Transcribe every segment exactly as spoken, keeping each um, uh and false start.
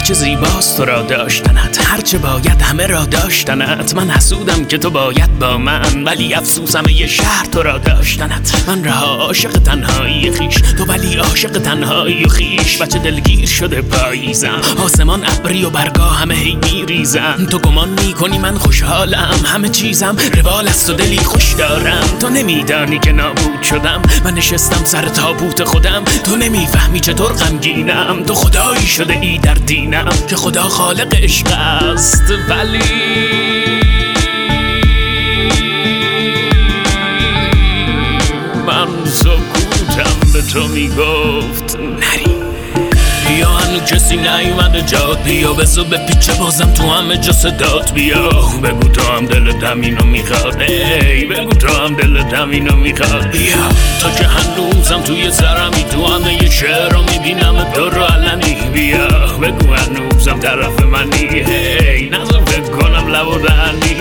هرچه زیباست تو را داشتنت، هرچه باید همه را داشتنت. من حسودم که تو باید با من، ولی افسوسم یه شهر تو را داشتنت. من رها عاشق تنهایی خیش، تو ولی عاشق تنهایی و خیش. بچه دلگیر شده پاییزم، آسمان ابری و برگاه همه هی میریزن. تو گمان میکنی من خوشحالم، همه چیزم روال است و دلی خوش دارم. تو نمیدانی که نابود شدم، من نشستم سر تابوت خودم. تو نمیفهمی چطور غمگینم، تو خدایی شده ای در دینم که خدا خالق عشق است. ولی من سکوتم به تو میگفت نری. بیا هنو کسی نیومده جات، بیا بزو به پیچه بازم تو همه جا صدات. بیا بگو تو هم دلت همینو میخواد، ای بگو تو هم دلت همینو میخواد. بیا تو که هنوزم توی سرمی، تو همه یه شعر رو میبینم تو رو علنی. بیا بگو هنوزم طرف منی، هی نظر فکر کنم لب و دهنی.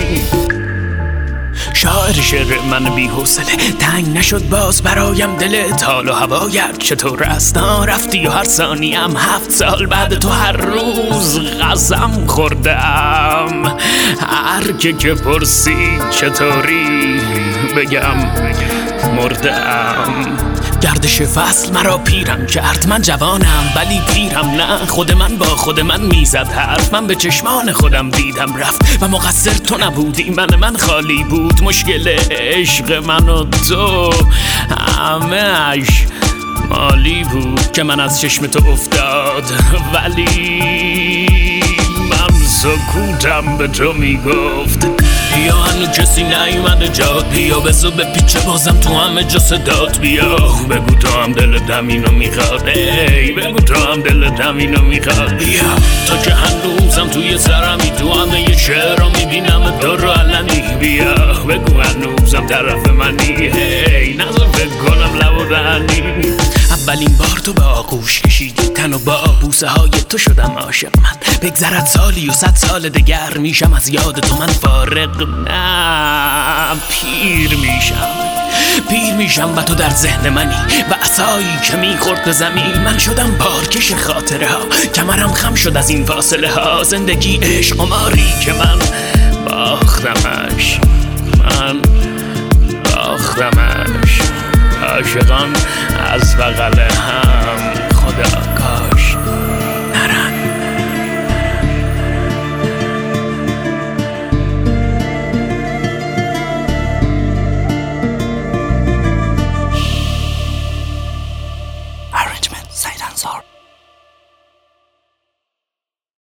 شاعر شعر من بی حوصله، تنگ نشد باز برایم دلت. حال و هوایت چطور است؟ رفتی و هر ثانیم هفت سال بعد تو هر روز قسم خوردم. هر که که پرسی چطوری بگم مردم. گردش فصل مرا پیرم کرد، من جوانم ولی پیرم نه. خود من با خود من میزد حرف، من به چشمان خودم دیدم رفت. و مقصر تو نبودی، من من خالی بود. مشکل عشق من و تو همه‌اش مالی بود که من از چشم تو افتاد. ولی من سکوتم به تو میگفت بیا هنو کسی نیومده جات، بیا بزو به پیچه بازم تو همه جا صدات. بیا بگو تو هم دلت همینو میخواد، ای بگو تو هم دلت همینو میخواد. بیا تو که هنوزم توی سرمی، تو همه یه شعر رو میبینم تو رو علنی. بیا بگو هنوزم طرف منی، هی نظر فکر کنم لب و دهنی. اولین بار تو به آغوش کشیدی تن و با بوسه های تو شدم عاشق. من بگذرد سالی و صد سال دگر میشم از یاد تو من فارغ. نه پیر میشم، پیر میشم و تو در ذهن منی و عصایی که میخورد به زمین. من شدم بارکش خاطره ها، کمرم خم شد از این فاصله ها. زندگی عشق قماری که من باختمش، من باختمش. عاشقان از بغل هم